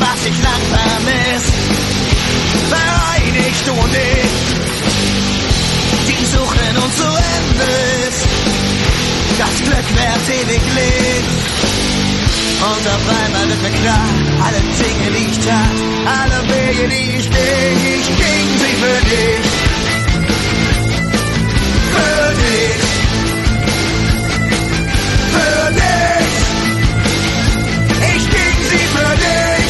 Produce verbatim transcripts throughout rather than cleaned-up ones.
was ich lang vermisst. Vereinigt du und ich, die suchen uns zu Ende ist. Das Glück währt ewiglich. Und auf einmal wird mir klar, alle Dinge, die ich tat, alle Wege, die ich ging, ich ging sie für dich. Für dich. Für dich. Ich ging sie für dich.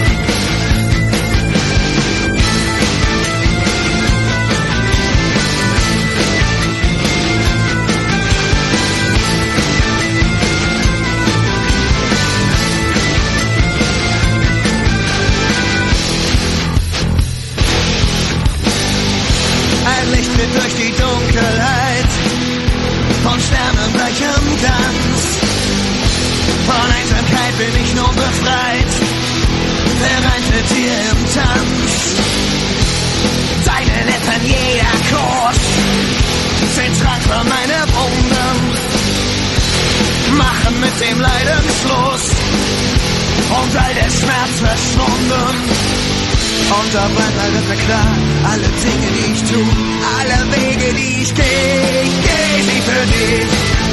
Ein Licht wird durch die Dunkelheit von sternengleichem Glanz. Von Einsamkeit bin ich nun befreit, vereint mit dir im Tanz. Deine Lippen, jeder Kuss sind Trank für meine Wunden, machen mit dem Leiden Schluss und all der Schmerz verschwunden. Und auf einmal wird mir klar, alle Dinge, die ich tu, alle Wege, die ich geh, ich geh sie für dich.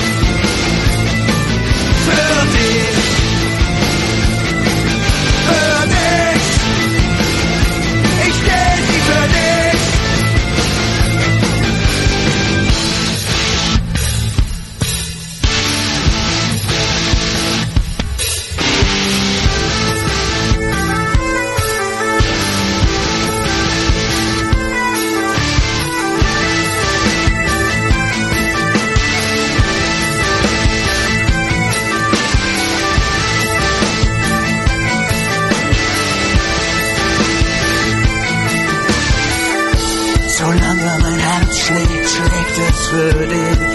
Für dich. Für dich. Ich geh sie für dich. Solange mein Herz schlägt, schlägt es für dich.